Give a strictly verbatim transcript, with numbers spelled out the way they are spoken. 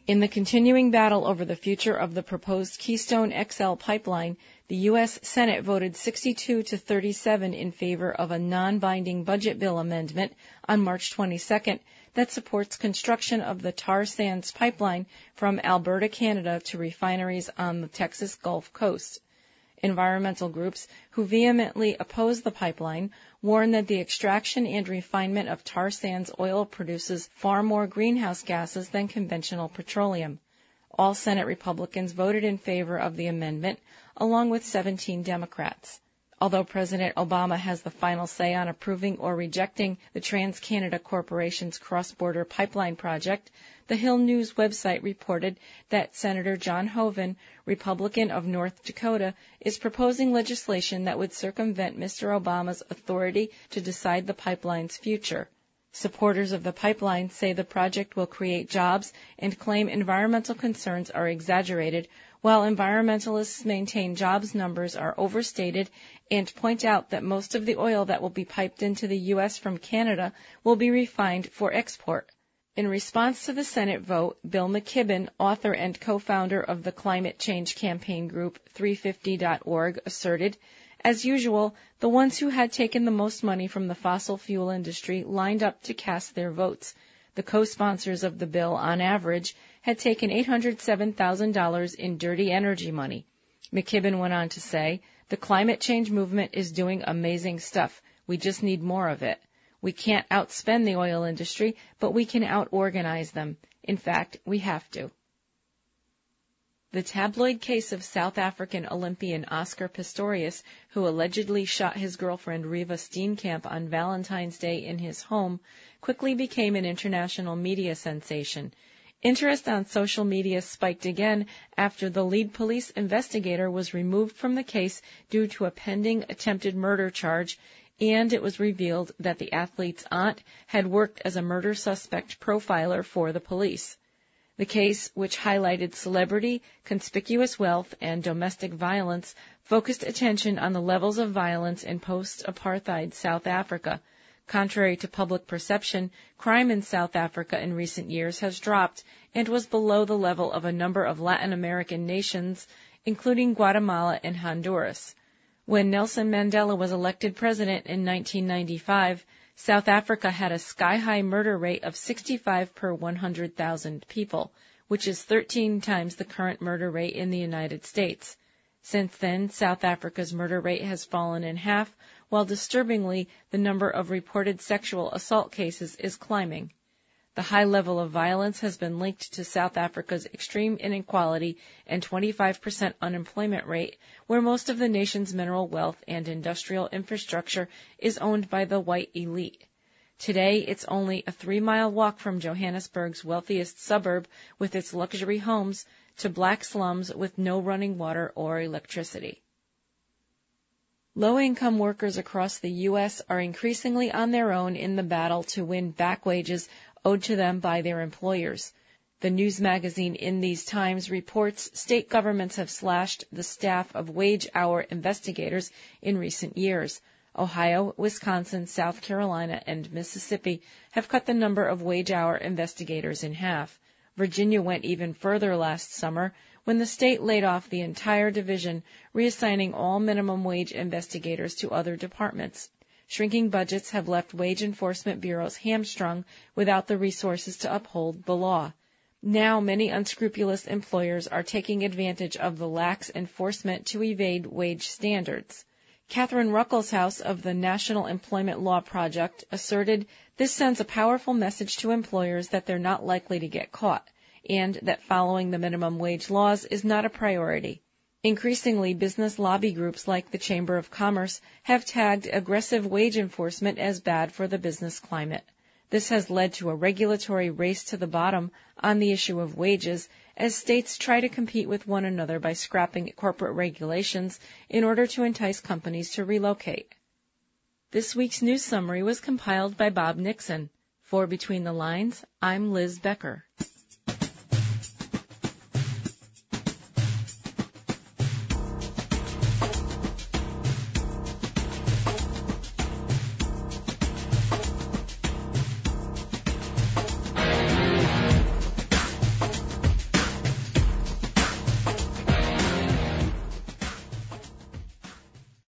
In the continuing battle over the future of the proposed Keystone X L pipeline, the U S Senate voted sixty-two to thirty-seven in favor of a non-binding budget bill amendment on March twenty-second that supports construction of the tar sands pipeline from Alberta, Canada to refineries on the Texas Gulf Coast. Environmental groups who vehemently oppose the pipeline warn that the extraction and refinement of tar sands oil produces far more greenhouse gases than conventional petroleum. All Senate Republicans voted in favor of the amendment, along with seventeen Democrats. Although President Obama has the final say on approving or rejecting the TransCanada Corporation's cross-border pipeline project, the Hill News website reported that Senator John Hoeven, Republican of North Dakota, is proposing legislation that would circumvent Mister Obama's authority to decide the pipeline's future. Supporters of the pipeline say the project will create jobs and claim environmental concerns are exaggerated, while environmentalists maintain jobs numbers are overstated and point out that most of the oil that will be piped into the U S from Canada will be refined for export. In response to the Senate vote, Bill McKibben, author and co-founder of the climate change campaign group three fifty dot org, asserted, as usual, the ones who had taken the most money from the fossil fuel industry lined up to cast their votes. The co-sponsors of the bill, on average, had taken eight hundred seven thousand dollars in dirty energy money. McKibben went on to say, the climate change movement is doing amazing stuff. We just need more of it. We can't outspend the oil industry, but we can out-organize them. In fact, we have to. The tabloid case of South African Olympian Oscar Pistorius, who allegedly shot his girlfriend Riva Steenkamp on Valentine's Day in his home, quickly became an international media sensation. Interest on social media spiked again after the lead police investigator was removed from the case due to a pending attempted murder charge, and it was revealed that the athlete's aunt had worked as a murder suspect profiler for the police. The case, which highlighted celebrity, conspicuous wealth, and domestic violence, focused attention on the levels of violence in post-apartheid South Africa. Contrary to public perception, crime in South Africa in recent years has dropped and was below the level of a number of Latin American nations, including Guatemala and Honduras. When Nelson Mandela was elected president in nineteen ninety-five, South Africa had a sky-high murder rate of sixty-five per one hundred thousand people, which is thirteen times the current murder rate in the United States. Since then, South Africa's murder rate has fallen in half, while disturbingly, the number of reported sexual assault cases is climbing. The high level of violence has been linked to South Africa's extreme inequality and twenty-five percent unemployment rate, where most of the nation's mineral wealth and industrial infrastructure is owned by the white elite. Today, it's only a three-mile walk from Johannesburg's wealthiest suburb with its luxury homes to black slums with no running water or electricity. Low-income workers across the U S are increasingly on their own in the battle to win back wages owed to them by their employers. The news magazine In These Times reports state governments have slashed the staff of wage-hour investigators in recent years. Ohio, Wisconsin, South Carolina, and Mississippi have cut the number of wage-hour investigators in half. Virginia went even further last summer when the state laid off the entire division, reassigning all minimum wage investigators to other departments. Shrinking budgets have left wage enforcement bureaus hamstrung without the resources to uphold the law. Now many unscrupulous employers are taking advantage of the lax enforcement to evade wage standards. Catherine Ruckelshaus of the National Employment Law Project asserted this sends a powerful message to employers that they're not likely to get caught, and that following the minimum wage laws is not a priority. Increasingly, business lobby groups like the Chamber of Commerce have tagged aggressive wage enforcement as bad for the business climate. This has led to a regulatory race to the bottom on the issue of wages as states try to compete with one another by scrapping corporate regulations in order to entice companies to relocate. This week's news summary was compiled by Bob Nixon. For Between the Lines, I'm Liz Becker.